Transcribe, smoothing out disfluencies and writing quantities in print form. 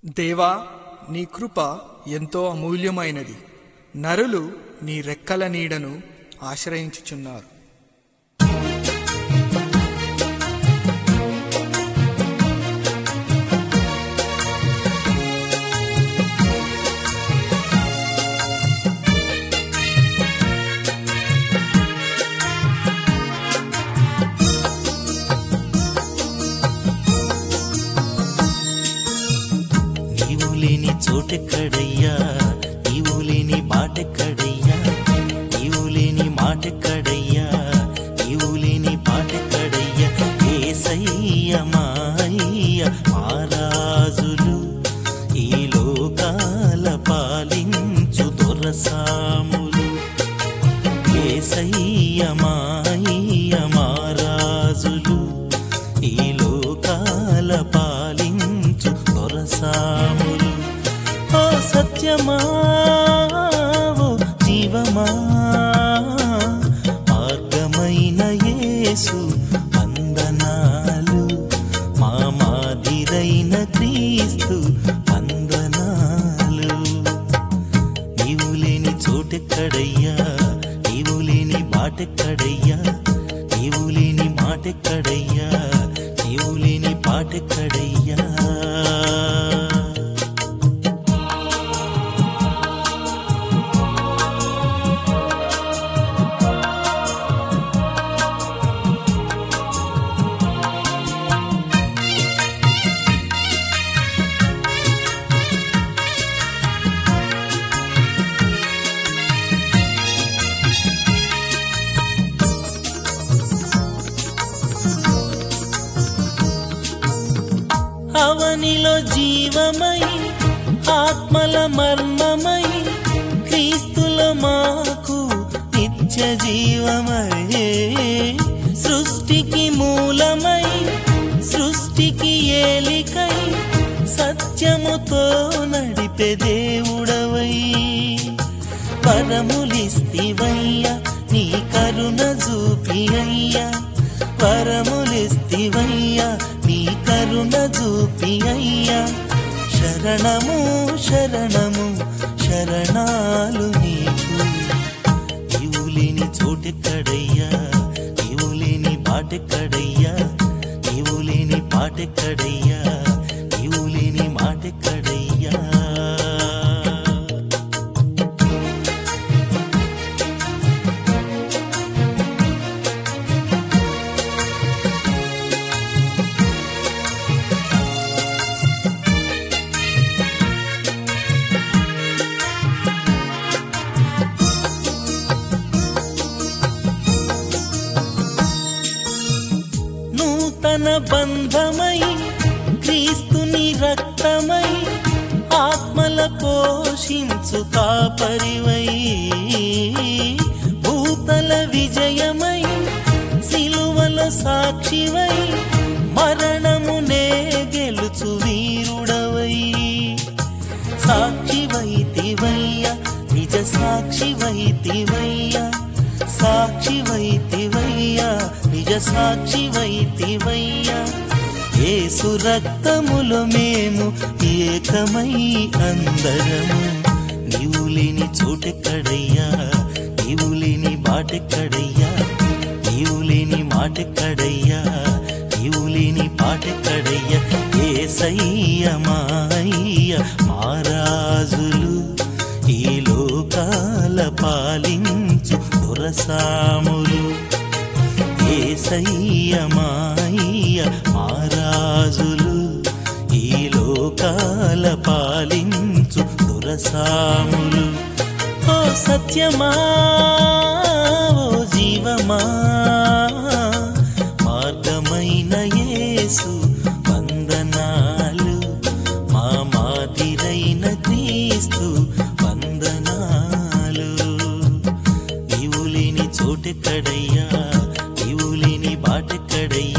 దేవా, నీ కృప ఎంతో అమూల్యమైనది. నరులు నీ రెక్కల నీడను ఆశ్రయించుచున్నారు. నీవు లేని చోటెక్కడయ్యా, నీవు లేని బాటెక్కడయ్యా, నీవు లేని మాటెక్కడయ్యా, నీవు లేని పాటెక్కడయ్యా. యేసయ్య మాయ్య మహారాజులు, ఈ లోకాల పాలించు దొరసాములు. యేసయ్య మాయ్య మహారాజులు, ఈ లోకాల పాలించు దొరసాములు. ఓ సత్యమా, ఓ జీవమా, మార్గమైన యేసు వందనాలు. మా మాదిరైన క్రీస్తు వందనాలు. నీవు లేని చోటెక్కడయ్యా, నీవు లేని బాటెక్కడయ్యా, నీవు లేని మాటెక్కడయ్యా, నీవు లేని పాటెక్కడయ్యా. అవనిలో జీవమై, ఆత్మల మర్మమై, క్రీస్తులో మాకు నిత్య జీవమై. సృష్టికి మూలమై, సృష్టికి ఏలికై, సత్యముతో నడిపే దేవుడవై. వరములిస్తివయ్యా, నీ కరుణ చూపి అయ్యా, వరములిస్తివయ్యా, నీ కరుణ చూపి అయ్యా. శరణము శరణము శరణాలు నీకు. నీవు లేని చోటెక్కడయ్యా, నీవు లేని బాటెక్కడయ్యా, నీవు లేని పాటెక్కడయ్యా, నీవు లేని మాటెక్కడయ్యా. నూతన బంధమై, క్రీస్తుని రక్తమై, ఆత్మల పోషించు కాపరివై. భూతల విజయమై, సిలువల సాక్షివై, మరణమునే గెలుచు వీరుడవై. సాక్షివైతివయ్యా, నిజ సాక్షివైతివయ్యా, సాక్షివైతివయ్యా, నిజ సాక్షివైతివయ్యా. యేసు రక్తములో మేము ఏకమై అందరము. నీవు లేని చోటెక్కడయ్యా, నీవు లేని బాటెక్కడయ్యా, నీవు లేని మాటెక్కడయ్యా, నీవు లేని పాటెక్కడయ్యా. యేసయ్య మాయ్య మహారాజులు, ఈ లోకాల పాలించు దొరసాములు. యేసయ్య మాయ్య మహారాజులు, ఈ లోకాల పాలించు దొరసాములు. ఓ సత్యమా, ఓ జీవమా, మార్గమైన యేసు వందనాలు. మా మాదిరైన క్రీస్తు వందనాలు. నీవు లేని చోటెక్కడయ్యా, నీవు లేని బాటెక్కడయ్యా,